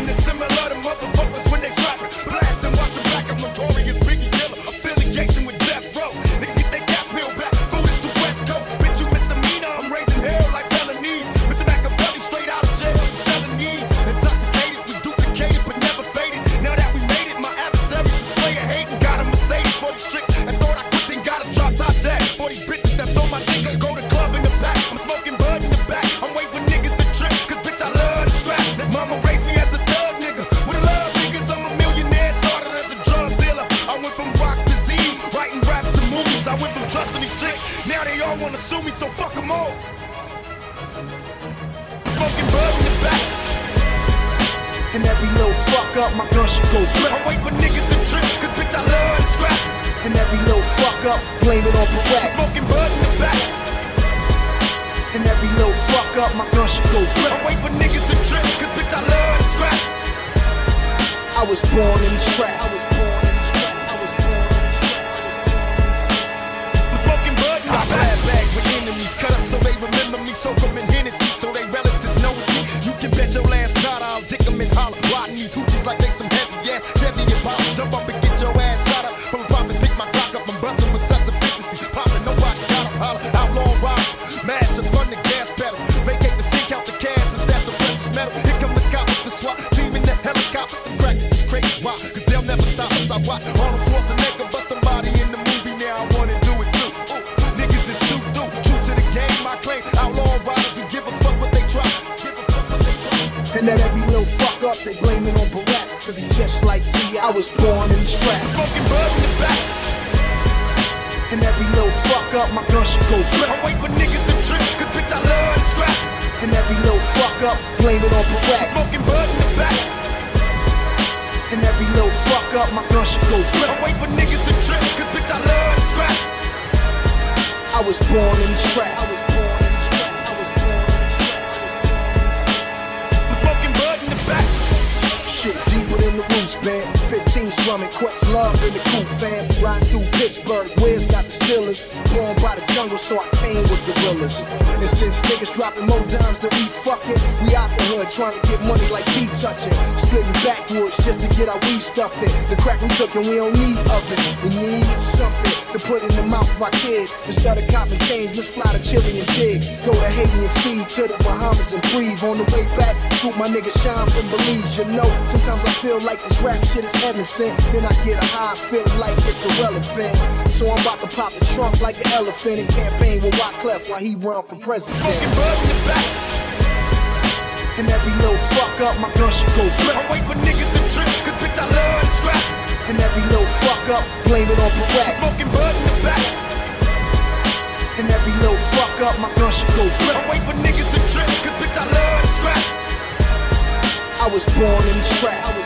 rapping is similar to motherfuckers when they scrapping. Blast and watch them back, I'm notorious Biggie killer. Affiliation with Death Row. Niggas get their gas peeled back. Food is the West Coast. Bitch, you misdemeanor. I'm raising hell like felonies. Mr. Machiavelli straight out of jail. Selling knees. Intoxicated, we duplicated but never faded. Now that we made it, my adversaries is player hating. Got a Mercedes for these tricks and thought I quit, then got a drop top jack. For these bitches that's on my dick, go to club in the back. I'm smoking bud in the back. I'm waiting for niggas to trip, cause bitch I love to scrap. That mama raised me as a thug nigga. With a love niggas, I'm a millionaire, started as a drug dealer. I went from rocks to Z's, writing raps and movies. I went from trusting these chicks, now they all wanna sue me, so fuck them all. Smoking bud in the back. And every little fuck up, my gun should go flip. I'm waiting for niggas to trip, cause bitch I love to scrap. And every little fuck up, blame it on Barack. Smoking bud in the back. And every little fuck up, my gun should go flip. I'm waiting for niggas to trip, cause bitch I love to scrap. I was born in the trap. I'm smoking bud in my bad bags with enemies. Cut up so they remember me, soak them in Hennessy so they relatives know it's me. You can bet your last dollar I'll dick them and holler. Riding these hoochies like they some heavy ass Chevy and Impala. Jump up and get your ass shot up. From a profit, pick my clock up. I'm busting with such efficiency. Popping, nobody got up, holler. Outlaw riders, mash up on the gas pedal. Vacate the sink out the cash and stash the precious metal. Here come the cops, the SWAT team in the helicopters. The crack is crazy, why? Cause they'll never stop us. I watch Arnold Schwarzenegger bust somebody in the movie. Now I wanna do it too. Ooh, niggas is too true to the game. I claim outlaw riders who give a fuck what they try. And that every little fuck up, they blame it on Barack. Cause he just like T, I was born in the trap. Smoking bud in the back. And every little fuck up, my gun should go flip. I'm waiting for niggas to trip, cause bitch I love to scrap. And every little fuck up, blame it on Barack. Smoking bud in the back. And every little fuck up, my gun should go flip. I'm waiting for niggas to trip, cause bitch I love to scrap. I was born in the trap. I'm smoking bud in the back. Shit deeper than the roots, man. 15's drumming, Quest love in the cool fam. Riding through Pittsburgh, where's got the Steelers? Born by the jungle, so I came with gorillas. And since niggas dropping more dimes than we fucking, we out the hood trying to get money like P touching. Splitting backwoods just to get our weed stuffed in. The crack we cooking, we don't need ovens. We need something to put in the mouth of our kids. Instead of copping chains, let's fly to Chile and dig. Go to Haiti and feed to the Bahamas and breathe. On the way back, scoop my nigga Sean from Belize. You know, sometimes I feel like this rap shit is heaven sent. Then I get a high, feeling like it's irrelevant. So I'm about to pop the trunk like an elephant and campaign with Wyclef while he run for president. Smoking bud in the back. And every little fuck up, my gun should go flip. I'm waiting for niggas to trip, cause bitch I love to scrap. And every little fuck up, blame it on Barack. Smoking bud in the back. And every little fuck up, my gun should go flip. I'm waiting for niggas to trip, cause bitch I love to scrap. I was born in the trap.